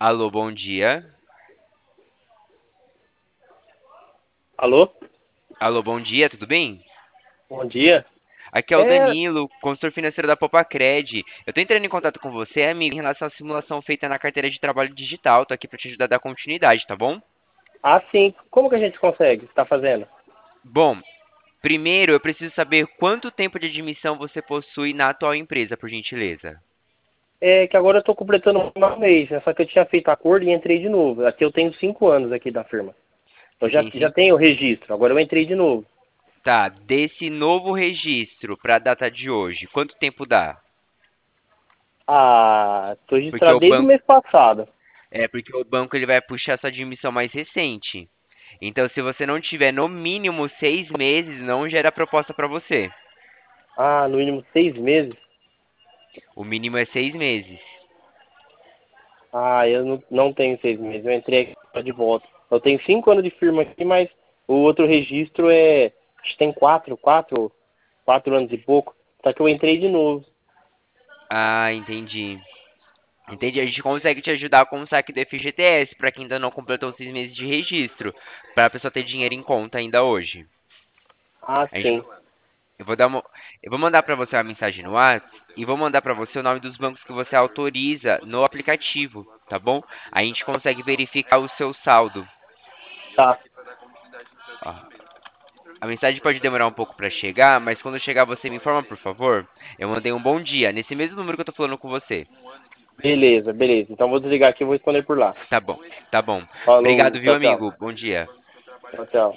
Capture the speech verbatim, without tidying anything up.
Alô, bom dia. Alô? Alô, bom dia, tudo bem? Bom dia. Aqui é o É, Danilo, consultor financeiro da Popacred. Eu tô entrando em contato com você, amigo, em relação à simulação feita na carteira de trabalho digital. Tô aqui pra te ajudar a dar continuidade, tá bom? ah, sim. Como que a gente consegue? Está fazendo? Bom, primeiro eu preciso saber quanto tempo de admissão você possui na atual empresa, por gentileza. É que agora eu estou completando um mês, né? Só que eu tinha feito acordo e entrei de novo. Aqui eu tenho cinco anos aqui da firma. Eu Você já, tem já cinco? tenho o registro, agora eu entrei de novo. Tá, desse novo registro pra data de hoje, quanto tempo dá? Ah, estou Porque registrado o desde o banco, mês passado. é porque o banco ele vai puxar sua admissão mais recente. Então, se você não tiver no mínimo seis meses, não gera proposta para você. Ah, no mínimo seis meses. O mínimo é seis meses. Ah, eu não, não tenho seis meses, eu entrei aqui de volta. Eu tenho cinco anos de firma aqui, mas o outro registro é. Acho que tem quatro, quatro, quatro anos e pouco. Só que eu entrei de novo. Ah, entendi. Entendi. A gente consegue te ajudar com o saque do F G T S para quem ainda não completou os seis meses de registro, para a pessoa ter dinheiro em conta ainda hoje. Ah, A gente, sim. eu vou dar uma, eu vou mandar para você uma mensagem no WhatsApp e vou mandar para você o nome dos bancos que você autoriza no aplicativo, tá bom? A gente consegue verificar o seu saldo. Tá. Ó, a mensagem pode demorar um pouco para chegar, mas quando chegar você me informa, por favor. Eu mandei um bom dia, nesse mesmo número que eu tô falando com você. Beleza, beleza. Então vou desligar aqui e vou responder por lá. Tá bom, tá bom. Falou, Obrigado, viu, tchau, tchau. amigo? Bom dia. Tchau, tchau.